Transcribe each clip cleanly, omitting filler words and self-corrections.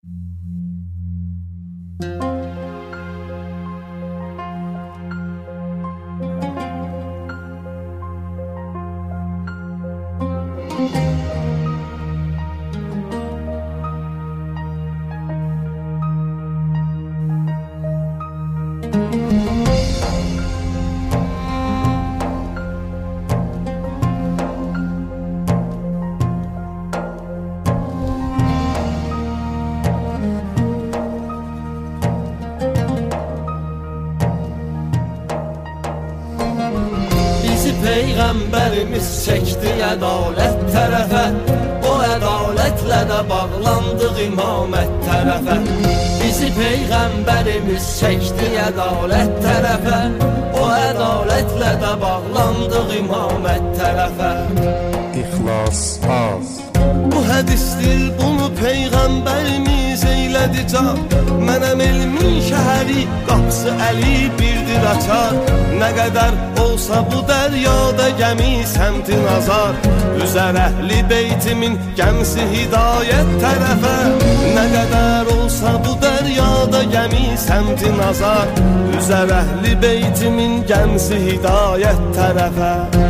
Peyğəmbərimiz çəkdi ədalət tərəfə, o ədalətlə də bağlandıq imamət tərəfə. Bizi Peyğəmbərimiz çəkdi ədalət tərəfə, o ədalətlə də bağlandıq imamət tərəfə. İxlas az. Bu hədisdir, bunu Peyğəmbərimiz eylədi can. Mənəm elmin şəhəri, qapısı əli birdir açar. Nə qədər olsa bu dəryada gəmi səmti nazar, üzər əhli beytimin gəmisi hidayət tərəfə. Nə qədər olsa bu dəryada gəmi səmti nazar, üzər əhli beytimin gəmisi hidayət tərəfə.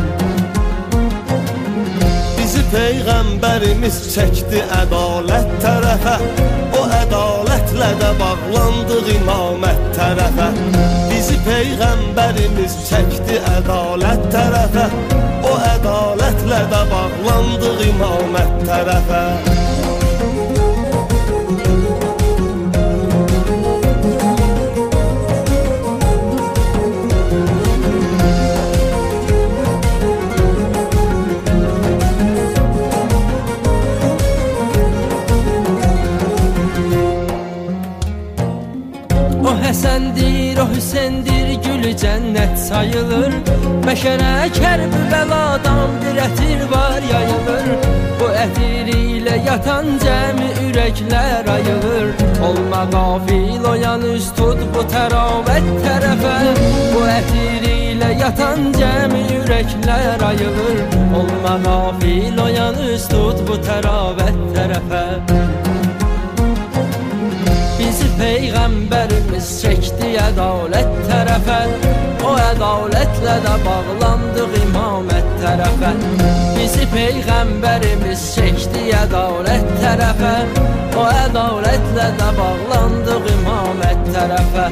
Peyğəmbərimiz çəkdi ədalət tərəfə, o ədalətlə də bağlandıq imamət tərəfə. Bizi Peyğəmbərimiz çəkdi ədalət tərəfə, o ədalətlə də bağlandıq imamət tərəfə. Həsəndir, o Hüseyndir, gülü cənnət sayılır. Bəşərə kərb bəladan bir ətir var yayılır. Bu ətir ilə yatan cəmi ürəklər ayılır. Olma qafil, oyan üz tut bu təravət tərəfə. Bu ətir ilə yatan cəmi ürəklər ayılır. Olma qafil, oyan üz tut bu təravət tərəfə. Bizi Peyğəmbərimiz çəkdi ədalət tərəfə, o ədalətlə də bağlandıq imamət tərəfə. Bizi Peyğəmbərimiz çəkdi ədalət tərəfə, o ədalətlə də bağlandıq imamət tərəfə.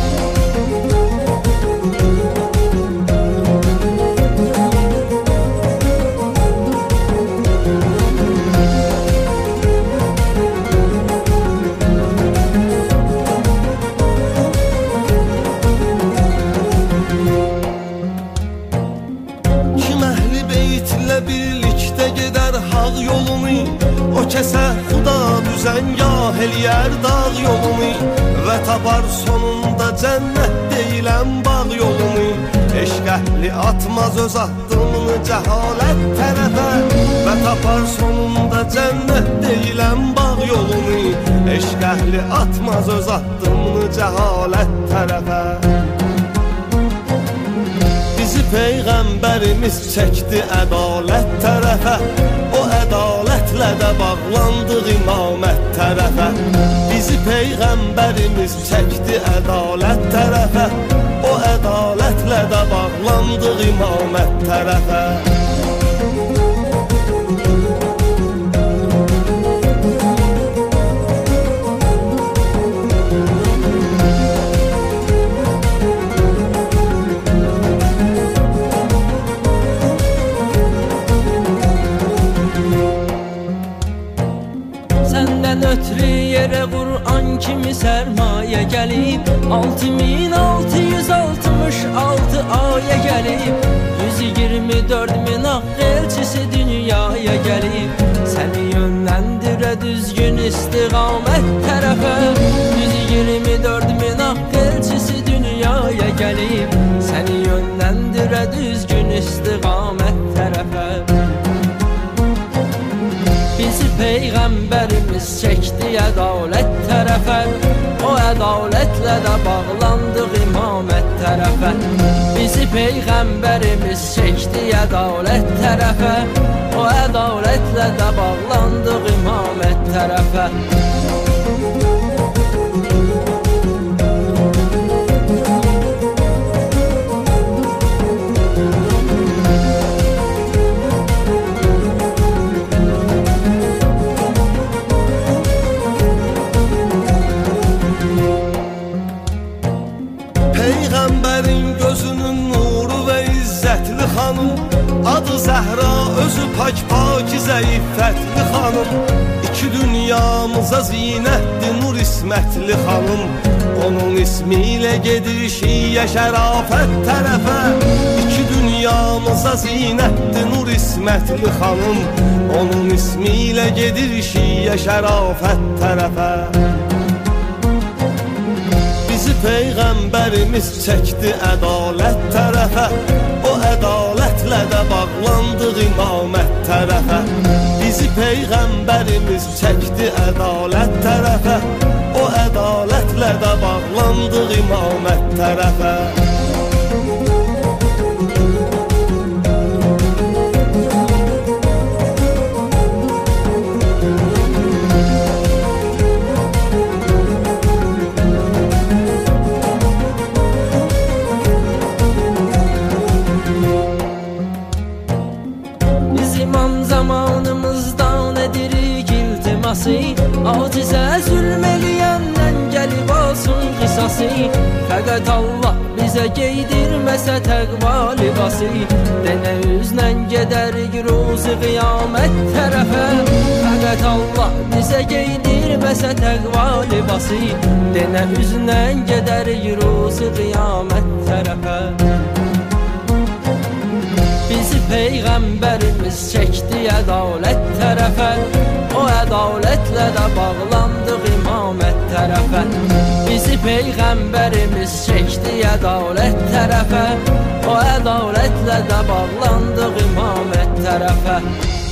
O kəsə xuda düzən yah eləyər dağ yolunu, və tapar sonunda cənnət deyilən bağ yolunu. Eşq əhli atmaz öz addımını cəhalət tərəfə, və tapar sonunda cənnət deyilən bağ yolunu. Eşq əhli atmaz öz addımını cəhalət tərəfə. Bizi Peyğəmbərimiz çəkdi ədalət tərəfə, o ədalətlə də bağlandıq imamət tərəfə. Bizi Peyğəmbərimiz çəkdi ədalət tərəfə, o ədalətlə də bağlandıq imamət tərəfə. Ötrü yerə Qur'an kimi sərmayə gəlib, 6666 ayə gəlib, 124 min haqq elçisi dünyaya gəlib. Səni yönləndirə düzgün istiqamət tərəfə, 124 min haqq elçisi dünyaya gəlib. Səni yönləndirə düzgün istiqamət tərəfə. Bizi Peyğəmbərimiz çəkdi ədalət tərəfə, o ədalətlə də bağlandıq imamət tərəfə. Bizi Peyğəmbərimiz çəkdi ədalət tərəfə, o ədalətlə də bağlandıq imamət tərəfə. Özü pak-pakizə iffətli xanım, İki dünyamıza zinətdir nur ismətli xanım. Onun ismiyle gedir şiyə şərafət tərəfə, İki dünyamıza zinətdir nur ismətli xanım. Onun ismiyle gedir şiyə şərafət tərəfə. Bizi Peyğəmbərimiz çəkdi ədalət tərəfə, O ədalətlə də bağlandıq imamət tərəfə. Bizi Peyğəmbərimiz çəkdi ədalət tərəfə, O ədalətlə də bağlandıq imamət tərəfə. İmam zamanımızdan edirik iltiması, Acizə zülm eləyəndən gəlib olsun qisası. Fəqət Allah bizə geydirməsə təqva libası, Denə üzlə gedərik ruzi qiyamət tərəfə. Fəqət Allah bizə geydirməsə təqva libası, Denə üzlə gedərik ruzi qiyamət tərəfə. Bizi Peyğəmbərimiz çəkdi ədalət tərəfə, O ədalətlə də bağlandıq imamət tərəfə. Bizi Peyğəmbərimiz çəkdi ədalət tərəfə, O ədalətlə də bağlandıq imamət tərəfə.